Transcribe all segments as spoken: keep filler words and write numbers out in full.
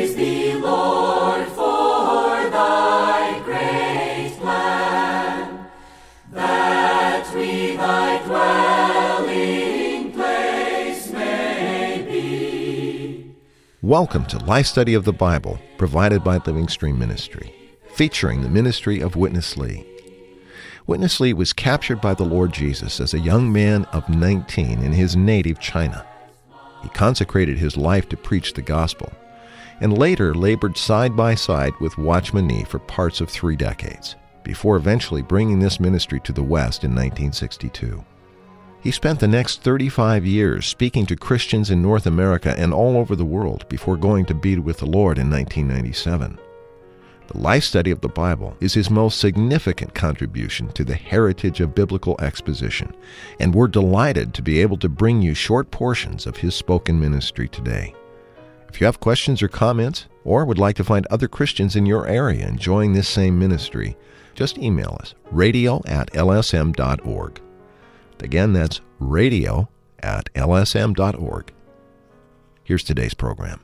Praise thee, Lord, for thy great plan, that we thy dwelling place may be. Welcome to Life Study of the Bible, provided by Living Stream Ministry, featuring the ministry of Witness Lee. Witness Lee was captured by the Lord Jesus as a young man of nineteen in his native China. He consecrated his life to preach the gospel, and later labored side by side with Watchman Nee for parts of three decades, before eventually bringing this ministry to the West in nineteen sixty-two. He spent the next thirty-five years speaking to Christians in North America and all over the world before going to be with the Lord in nineteen ninety-seven. The life study of the Bible is his most significant contribution to the heritage of biblical exposition, and we're delighted to be able to bring you short portions of his spoken ministry today. If you have questions or comments, or would like to find other Christians in your area enjoying this same ministry, just email us, radio at l s m dot org. Again, that's radio at l s m dot org. Here's today's program.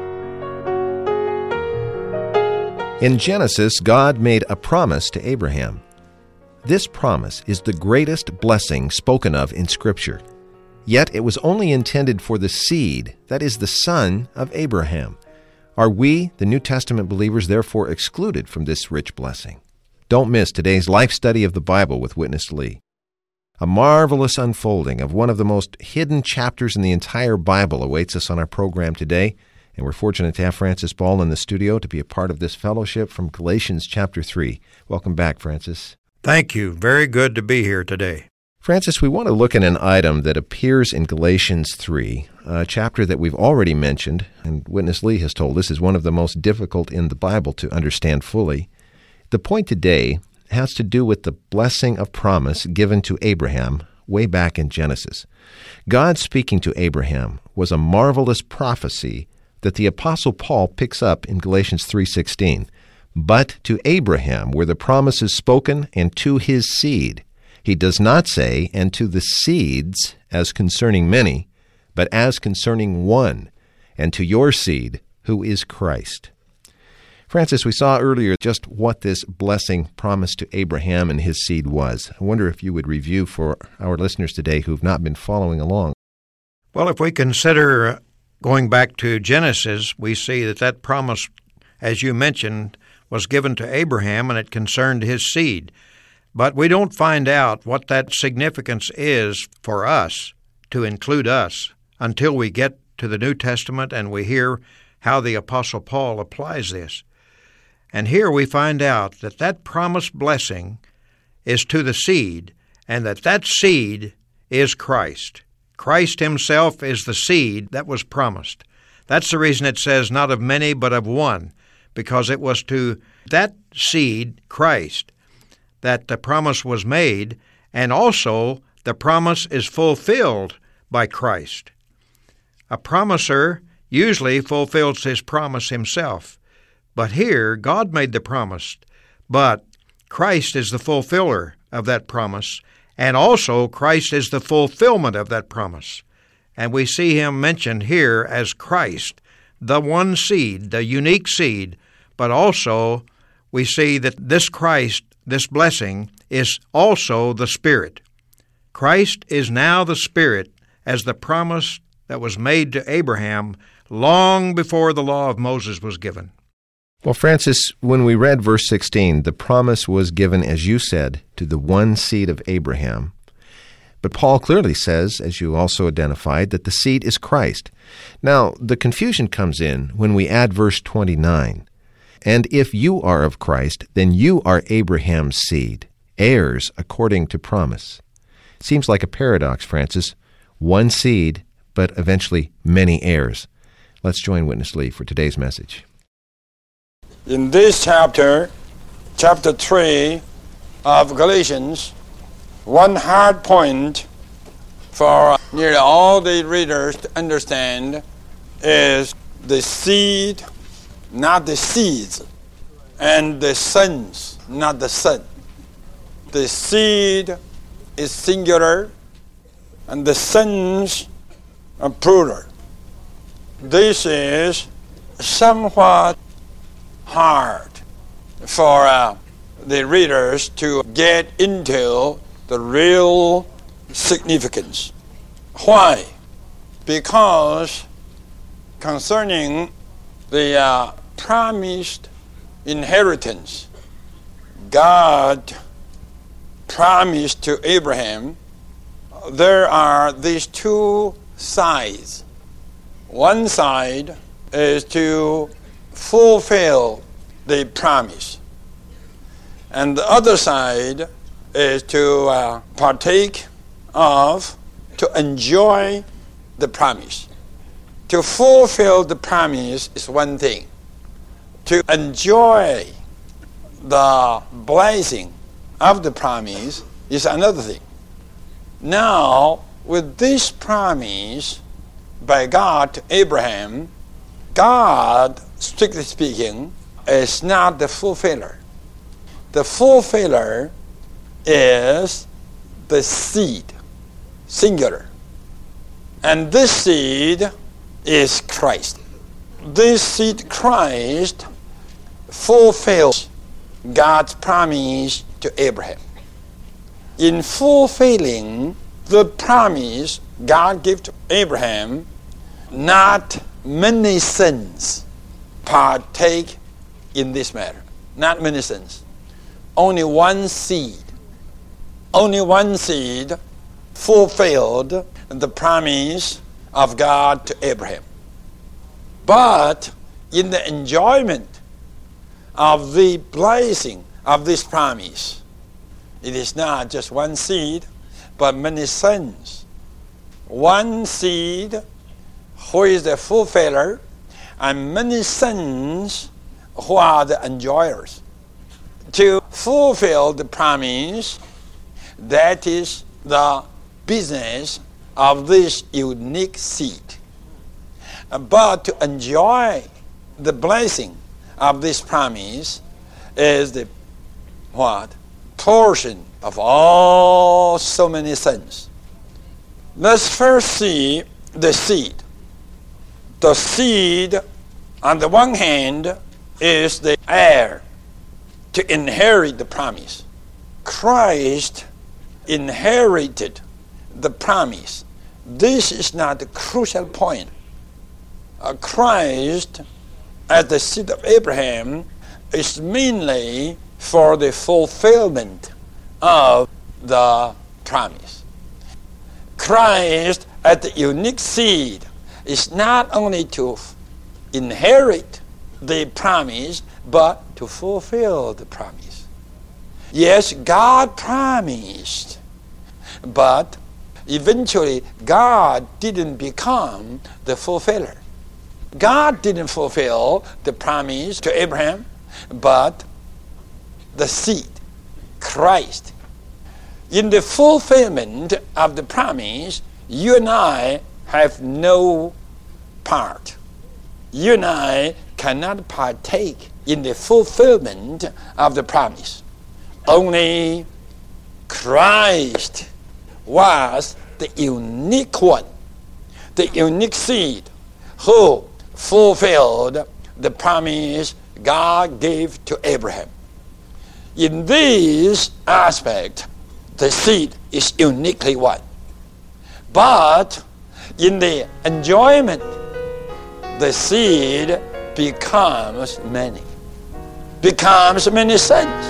In Genesis, God made a promise to Abraham. This promise is the greatest blessing spoken of in Scripture. Yet it was only intended for the seed, that is, the son of Abraham. Are we, the New Testament believers, therefore excluded from this rich blessing? Don't miss today's life study of the Bible with Witness Lee. A marvelous unfolding of one of the most hidden chapters in the entire Bible awaits us on our program today, and we're fortunate to have Francis Ball in the studio to be a part of this fellowship from Galatians chapter three. Welcome back, Francis. Thank you. Very good to be here today. Francis, we want to look at an item that appears in Galatians three, a chapter that we've already mentioned, and Witness Lee has told us is one of the most difficult in the Bible to understand fully. The point today has to do with the blessing of promise given to Abraham way back in Genesis. God speaking to Abraham was a marvelous prophecy that the Apostle Paul picks up in Galatians three sixteen. But to Abraham were the promises spoken, and to his seed. He does not say, and to the seeds as concerning many, but as concerning one, and to your seed, who is Christ. Francis, we saw earlier just what this blessing promised to Abraham and his seed was. I wonder if you would review for our listeners today who've not been following along. Well, if we consider going back to Genesis, we see that that promise, as you mentioned, was given to Abraham, and it concerned his seed. But we don't find out what that significance is for us, to include us, until we get to the New Testament and we hear how the Apostle Paul applies this. And here we find out that that promised blessing is to the seed, and that that seed is Christ. Christ himself is the seed that was promised. That's the reason it says not of many, but of one, because it was to that seed, Christ, that the promise was made, and also the promise is fulfilled by Christ. A promiser usually fulfills his promise himself. But here, God made the promise, but Christ is the fulfiller of that promise, and also Christ is the fulfillment of that promise. And we see him mentioned here as Christ, the one seed, the unique seed, but also we see that this Christ, this blessing, is also the Spirit. Christ is now the Spirit as the promise that was made to Abraham long before the law of Moses was given. Well, Francis, when we read verse sixteen, the promise was given, as you said, to the one seed of Abraham. But Paul clearly says, as you also identified, that the seed is Christ. Now, the confusion comes in when we add verse twenty-nine. And if you are of Christ, then you are Abraham's seed, heirs according to promise. Seems like a paradox, Francis. One seed, but eventually many heirs. Let's join Witness Lee for today's message. In this chapter, chapter three of Galatians, one hard point for nearly all the readers to understand is the seed, not the seeds, and the sons, not the son. The seed is singular, and the sons are plural. This is somewhat hard for uh, the readers to get into the real significance. Why? Because concerning the uh, promised inheritance, God promised to Abraham, there are these two sides. One side is to fulfill the promise, and the other side is to uh, partake of, to enjoy the promise. To fulfill the promise is one thing. To enjoy the blessing of the promise is another thing. Now, with this promise by God to Abraham, God, strictly speaking, is not the fulfiller. The fulfiller is the seed, singular. And this seed is Christ. This seed, Christ, fulfills God's promise to Abraham. In fulfilling the promise God gave to Abraham, not many sons partake in this matter. Not many sons. Only one seed. Only one seed fulfilled the promise of God to Abraham. But in the enjoyment of the blessing of this promise, it is not just one seed, but many sons. One seed who is the fulfiller, and many sons who are the enjoyers. To fulfill the promise, that is the business of this unique seed. But to enjoy the blessing of this promise is the what? Portion of all so many sons. Let's first see the seed. The seed, on the one hand, is the heir to inherit the promise. Christ inherited the promise. This is not the crucial point. Uh, Christ, as the seed of Abraham, is mainly for the fulfillment of the promise. Christ, as the unique seed, is not only to inherit the promise, but to fulfill the promise. Yes, God promised, but eventually God didn't become the fulfiller. God didn't fulfill the promise to Abraham, but the seed, Christ. In the fulfillment of the promise, you and I have no part. You and I cannot partake in the fulfillment of the promise. Only Christ was the unique one, the unique seed who fulfilled the promise God gave to Abraham. In this aspect, the seed is uniquely one. But in the enjoyment, the seed becomes many, becomes many sons.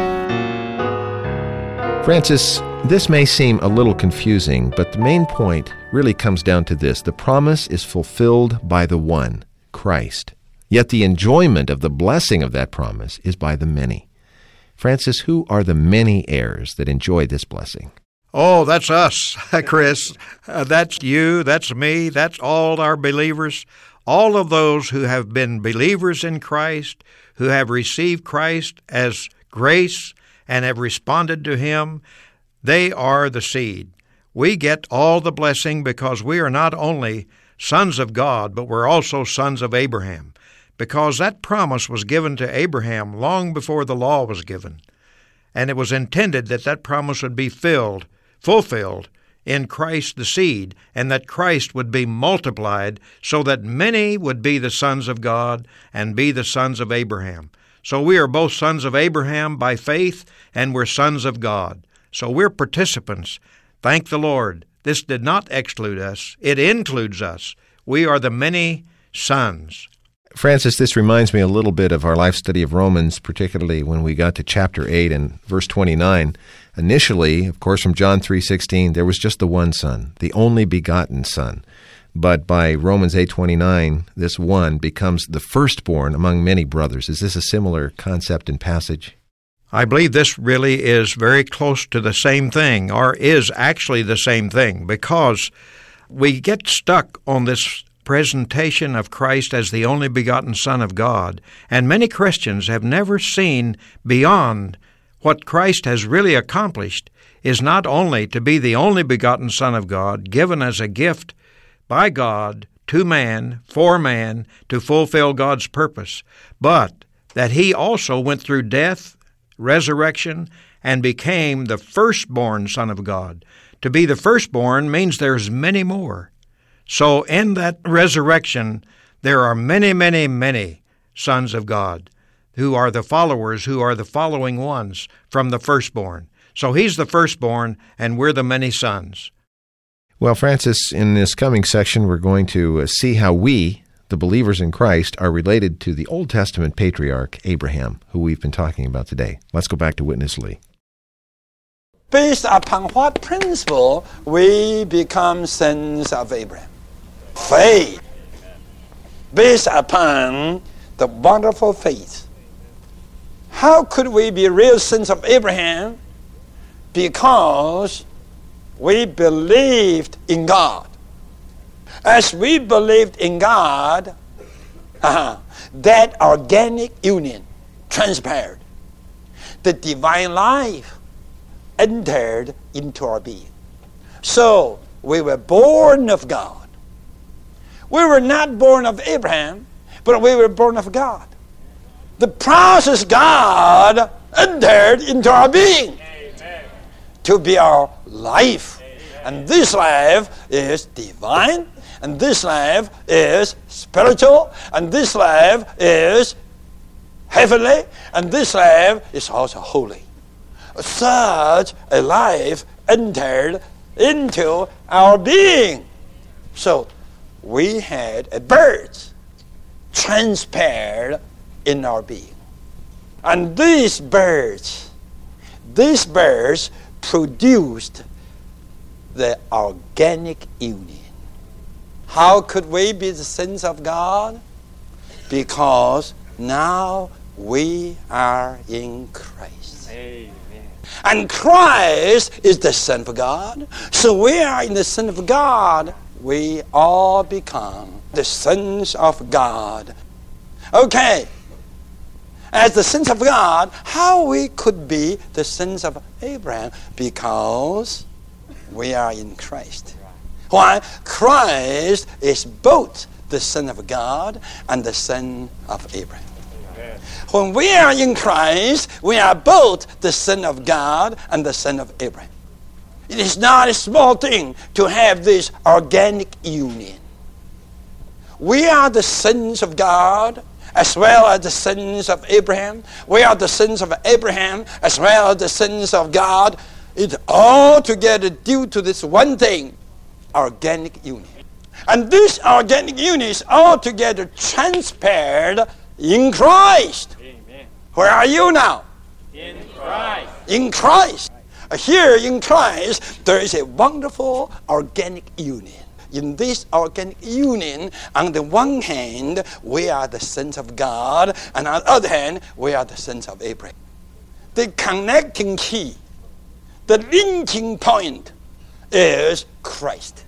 Francis, this may seem a little confusing, but the main point really comes down to this. The promise is fulfilled by the one, Christ. Yet the enjoyment of the blessing of that promise is by the many. Francis, who are the many heirs that enjoy this blessing? Oh, that's us, Chris. Uh, that's you, that's me, that's all our believers. All of those who have been believers in Christ, who have received Christ as grace and have responded to Him, they are the seed. We get all the blessing because we are not only sons of God, but we're also sons of Abraham, because that promise was given to Abraham long before the law was given. And it was intended that that promise would be filled, fulfilled in Christ the seed, and that Christ would be multiplied so that many would be the sons of God and be the sons of Abraham. So we are both sons of Abraham by faith, and we're sons of God. So we're participants. Thank the Lord. This did not exclude us. It includes us. We are the many sons. Francis, this reminds me a little bit of our life study of Romans, particularly when we got to chapter eight and verse twenty-nine. Initially, of course, from John three sixteen, there was just the one Son, the only begotten Son. But by Romans eight twenty-nine, this one becomes the firstborn among many brothers. Is this a similar concept and passage? I believe this really is very close to the same thing, or is actually the same thing, because we get stuck on this presentation of Christ as the only begotten Son of God, and many Christians have never seen beyond what Christ has really accomplished is not only to be the only begotten Son of God, given as a gift by God to man, for man, to fulfill God's purpose, but that he also went through death, resurrection, and became the firstborn Son of God. To be the firstborn means there's many more. So in that resurrection, there are many, many, many sons of God who are the followers, who are the following ones from the firstborn. So he's the firstborn, and we're the many sons. Well, Francis, in this coming section, we're going to see how we, the believers in Christ, are related to the Old Testament patriarch Abraham, who we've been talking about today. Let's go back to Witness Lee. Based upon what principle we become sons of Abraham? Faith. Based upon the wonderful faith. How could we be real sons of Abraham? Because we believed in God. As we believed in God, uh, that organic union transpired. The divine life entered into our being. So we were born of God. We were not born of Abraham, but we were born of God. The process God entered into our being. Amen. To be our life. Amen. And this life is divine, and this life is spiritual, and this life is heavenly, and this life is also holy. Such a life entered into our being. So we had a birth transpired in our being. And these birds, these birds produced the organic union. How could we be the sons of God? Because now we are in Christ. Amen. And Christ is the Son of God. So we are in the Son of God. We all become the sons of God. Okay. As the sons of God, how we could be the sons of Abraham? Because we are in Christ. Why? Christ is both the Son of God and the Son of Abraham. Amen. When we are in Christ, we are both the Son of God and the Son of Abraham. It is not a small thing to have this organic union. We are the sons of God as well as the sons of Abraham. We are the sons of Abraham as well as the sons of God. It's all together due to this one thing, organic union. And this organic union is altogether transpired in Christ. Amen. Where are you now? In Christ. In Christ. Here in Christ, there is a wonderful organic union. In this organic union, on the one hand, we are the sons of God, and on the other hand, we are the sons of Abraham. The connecting key, the linking point is Christ.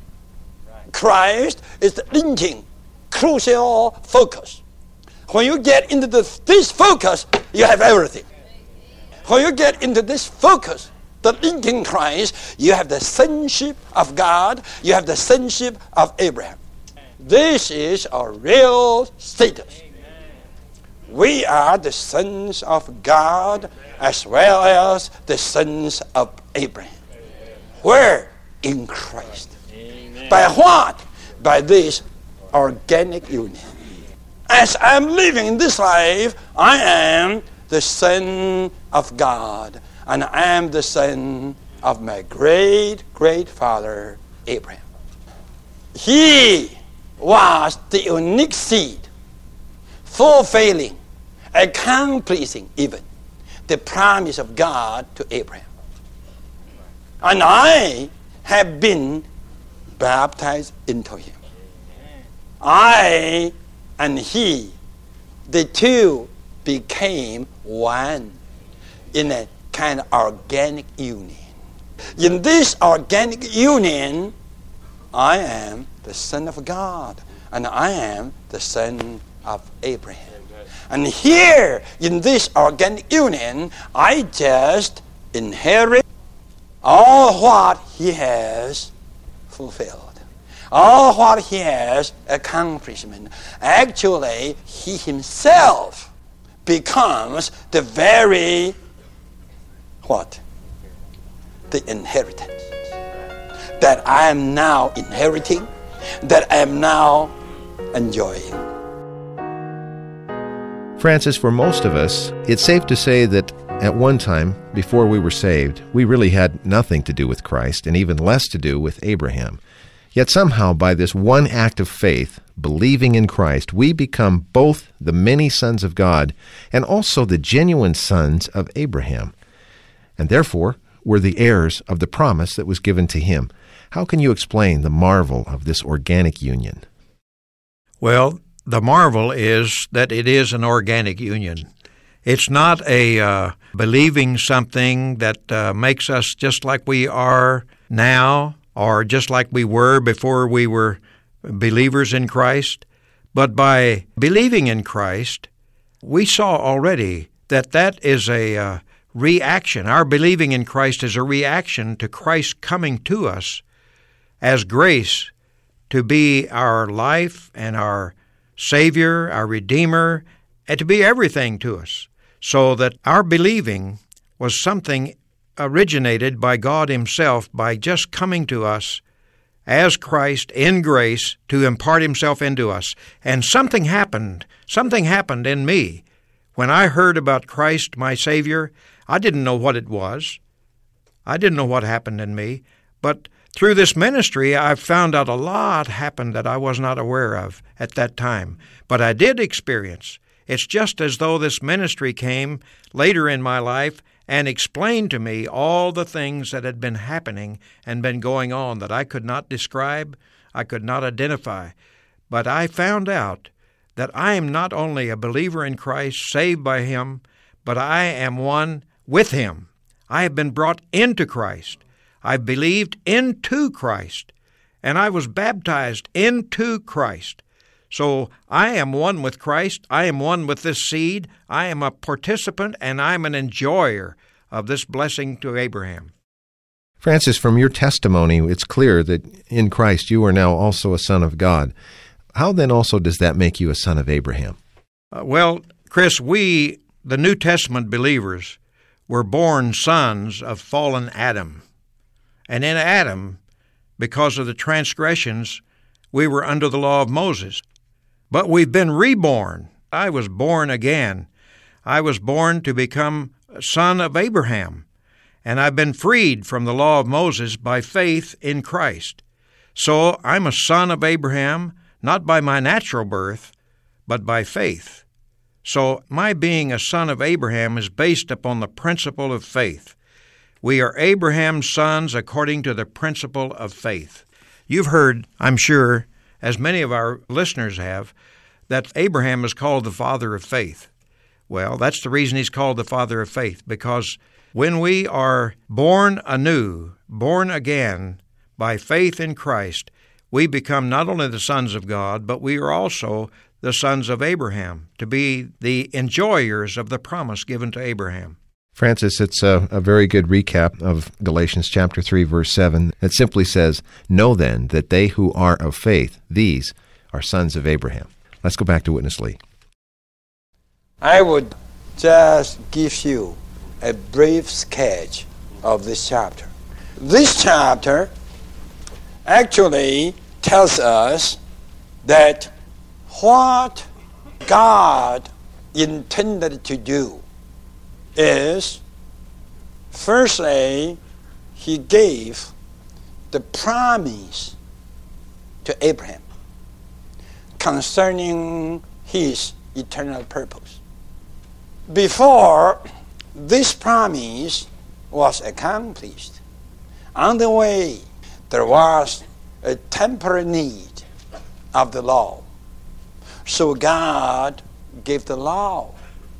Christ is the linking, crucial focus. When you get into the, this focus, you have everything. When you get into this focus, the linking Christ, you have the sonship of God, you have the sonship of Abraham. This is our real status. We are the sons of God as well as the sons of Abraham. Where? in Christ. Amen. By what? By this organic union. As I'm living in this life, I am the son of God, and I am the son of my great, great father, Abraham. He was the unique seed, fulfilling, accomplishing even the promise of God to Abraham. And I have been baptized into him. I and he, the two became one in a kind of organic union. In this organic union, I am the son of God, and I am the son of Abraham. And here, in this organic union, I just inherit all what he has fulfilled, all what he has accomplished. Actually, he himself becomes the very, what? The inheritance that I am now inheriting, that I am now enjoying. Francis, for most of us, it's safe to say that at one time, before we were saved, we really had nothing to do with Christ and even less to do with Abraham. Yet somehow, by this one act of faith, believing in Christ, we become both the many sons of God and also the genuine sons of Abraham. And therefore, we're the heirs of the promise that was given to him. How can you explain the marvel of this organic union? Well, the marvel is that it is an organic union. It's not a uh, believing something that uh, makes us just like we are now or just like we were before we were believers in Christ. But by believing in Christ, we saw already that that is a uh, reaction. Our believing in Christ is a reaction to Christ coming to us as grace to be our life and our Savior, our Redeemer, and to be everything to us. So that our believing was something originated by God himself by just coming to us as Christ in grace to impart himself into us. And something happened. Something happened in me. When I heard about Christ, my Savior, I didn't know what it was. I didn't know what happened in me. But through this ministry, I've found out a lot happened that I was not aware of at that time. But I did experience. It's just as though this ministry came later in my life and explained to me all the things that had been happening and been going on that I could not describe, I could not identify. But I found out that I am not only a believer in Christ, saved by him, but I am one with him. I have been brought into Christ. I believed into Christ, and I was baptized into Christ. So I am one with Christ. I am one with this seed. I am a participant, and I'm an enjoyer of this blessing to Abraham. Francis, from your testimony, it's clear that in Christ you are now also a son of God. How then also does that make you a son of Abraham? Uh, well, Chris, we, the New Testament believers, were born sons of fallen Adam. And in Adam, because of the transgressions, we were under the law of Moses. But we've been reborn. I was born again. I was born to become a son of Abraham. And I've been freed from the law of Moses by faith in Christ. So I'm a son of Abraham, not by my natural birth, but by faith. So my being a son of Abraham is based upon the principle of faith. We are Abraham's sons according to the principle of faith. You've heard, I'm sure, as many of our listeners have, that Abraham is called the father of faith. Well, that's the reason he's called the father of faith, because when we are born anew, born again by faith in Christ, we become not only the sons of God, but we are also the sons of Abraham, to be the enjoyers of the promise given to Abraham. Francis, it's a, a very good recap of Galatians chapter three, verse seven. It simply says, "Know then that they who are of faith, these are sons of Abraham." Let's go back to Witness Lee. I would just give you a brief sketch of this chapter. This chapter actually tells us that what God intended to do is, firstly, he gave the promise to Abraham concerning his eternal purpose. Before this promise was accomplished, on the way there was a temporary need of the law. So God gave the law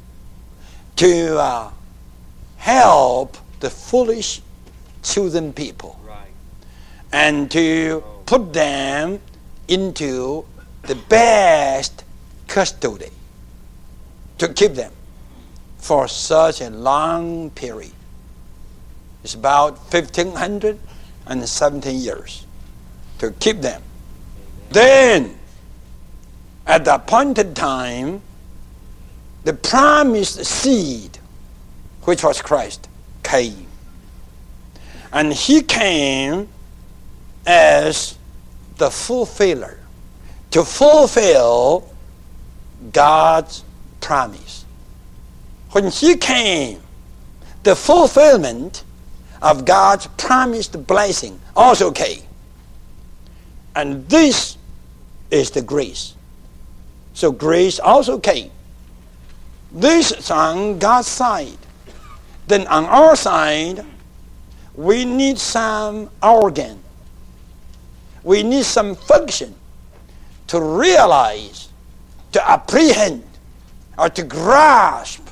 to uh, help the foolish chosen people, right, and to put them into the best custody, to keep them for such a long period. It's about fifteen seventeen years to keep them. Then, at the appointed time, the promised seed, which was Christ, came. And he came as the fulfiller, to fulfill God's promise. When he came, the fulfillment of God's promised blessing also came. And this is the grace. So grace also came. This is on God's side. Then on our side, we need some organ. We need some function to realize, to apprehend, or to grasp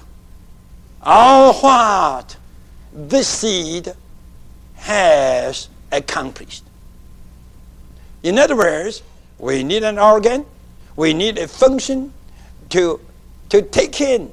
all what this seed has accomplished. In other words, we need an organ, we need a function to, to take in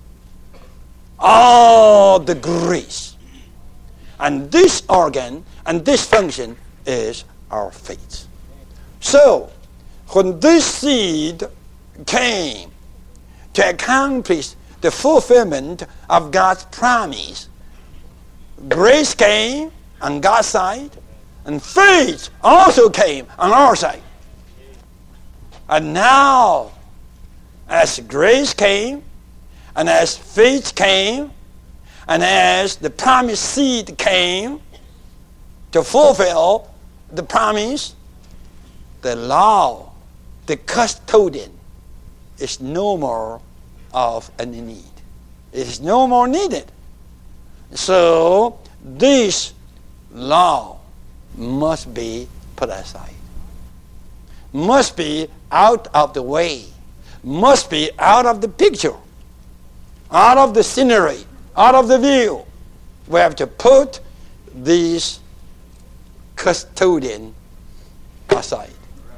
all the grace. And this organ and this function is our faith. So, when this seed came to accomplish the fulfillment of God's promise, grace came on God's side, and faith also came on our side. And now, as grace came, and as faith came, and as the promised seed came to fulfill the promise, the law, the custodian, is no more of any need. It is no more needed. So this law must be put aside, must be out of the way, must be out of the picture, out of the scenery, out of the view. We have to put this custodian aside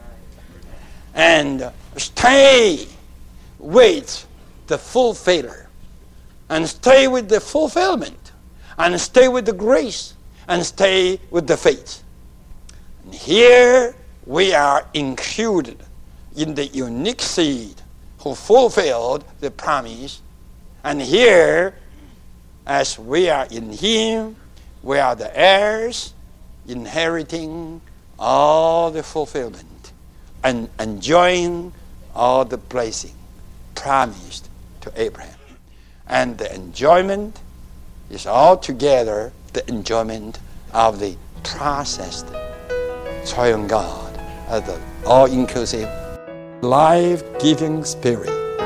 and stay with the fulfiller, and stay with the fulfillment, and stay with the grace, and stay with the faith. And here we are included in the unique seed who fulfilled the promise. And here, as we are in him, we are the heirs, inheriting all the fulfillment and enjoying all the blessing promised to Abraham. And the enjoyment is altogether the enjoyment of the processed triune God, as the all-inclusive, life-giving Spirit.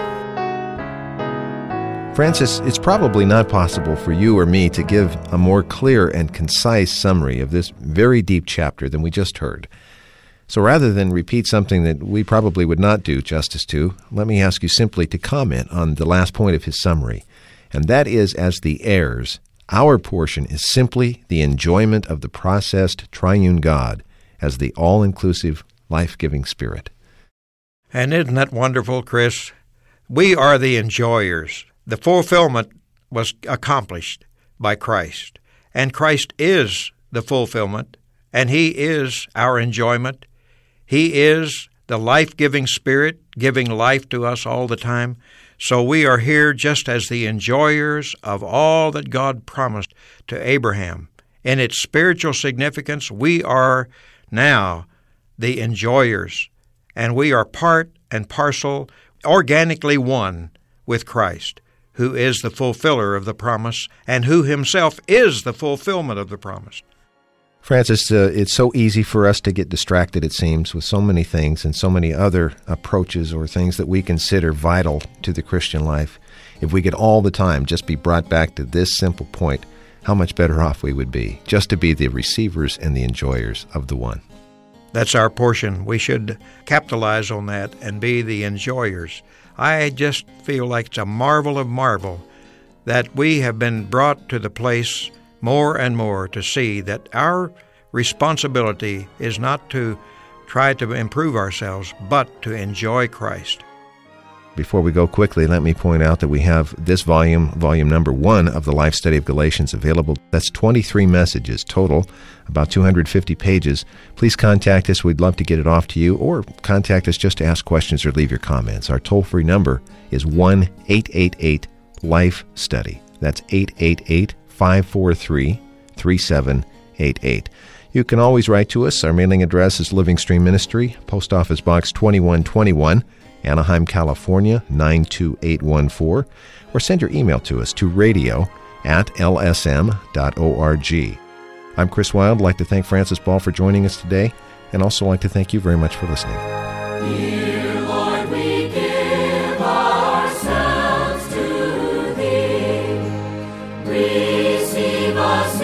Francis, it's probably not possible for you or me to give a more clear and concise summary of this very deep chapter than we just heard. So rather than repeat something that we probably would not do justice to, let me ask you simply to comment on the last point of his summary. And that is, as the heirs, our portion is simply the enjoyment of the processed triune God as the all-inclusive, life-giving Spirit. And isn't that wonderful, Chris? We are the enjoyers. The fulfillment was accomplished by Christ, and Christ is the fulfillment, and He is our enjoyment. He is the life-giving Spirit, giving life to us all the time. So we are here just as the enjoyers of all that God promised to Abraham. In its spiritual significance, we are now the enjoyers, and we are part and parcel, organically one with Christ, who is the fulfiller of the promise and who himself is the fulfillment of the promise. Francis, uh, it's so easy for us to get distracted, it seems, with so many things and so many other approaches or things that we consider vital to the Christian life. If we could all the time just be brought back to this simple point, how much better off we would be, just to be the receivers and the enjoyers of the one. That's our portion. We should capitalize on that and be the enjoyers. I just feel like it's a marvel of marvel that we have been brought to the place more and more to see that our responsibility is not to try to improve ourselves, but to enjoy Christ. Before we go quickly, let me point out that we have this volume, volume number one of the Life Study of Galatians, available. That's twenty-three messages total, about two hundred fifty pages. Please contact us. We'd love to get it off to you, or contact us just to ask questions or leave your comments. Our toll-free number is one eight eight eight life study. That's eight eight eight, five four three, three seven eight eight. You can always write to us. Our mailing address is Living Stream Ministry, Post Office Box twenty-one twenty-one, Anaheim, California, nine two eight one four, or send your email to us to radio at l s m dot org. I'm Chris Wilde. I'd like to thank Francis Ball for joining us today, and also like to thank you very much for listening. Dear Lord, we give ourselves to Thee. Receive us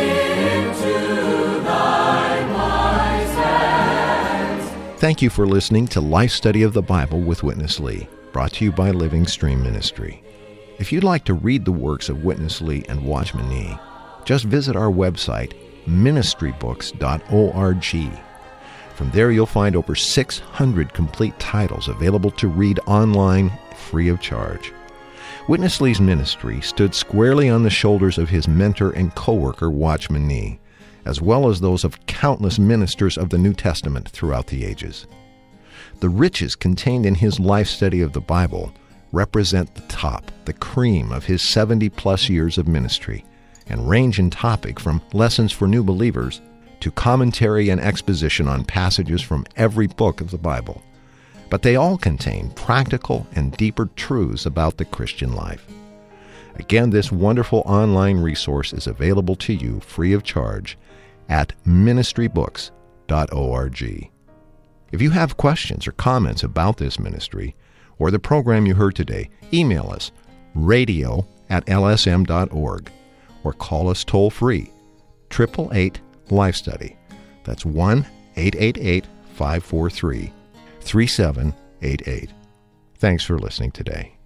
into Thy wise hands. Thank you for listening to Life Study of the Bible with Witness Lee, brought to you by Living Stream Ministry. If you'd like to read the works of Witness Lee and Watchman Nee, just visit our website, ministry books dot org. From there, you'll find over six hundred complete titles available to read online free of charge. Witness Lee's ministry stood squarely on the shoulders of his mentor and co-worker, Watchman Nee, as well as those of countless ministers of the New Testament throughout the ages. The riches contained in his life study of the Bible represent the top, the cream of his seventy-plus years of ministry, and range in topic from lessons for new believers to commentary and exposition on passages from every book of the Bible. But they all contain practical and deeper truths about the Christian life. Again, this wonderful online resource is available to you free of charge at ministry books dot org. If you have questions or comments about this ministry or the program you heard today, email us radio at l s m dot org or call us toll-free, eight eight eight life study. That's one eight eight eight, five four three, three seven eight eight. Thanks for listening today.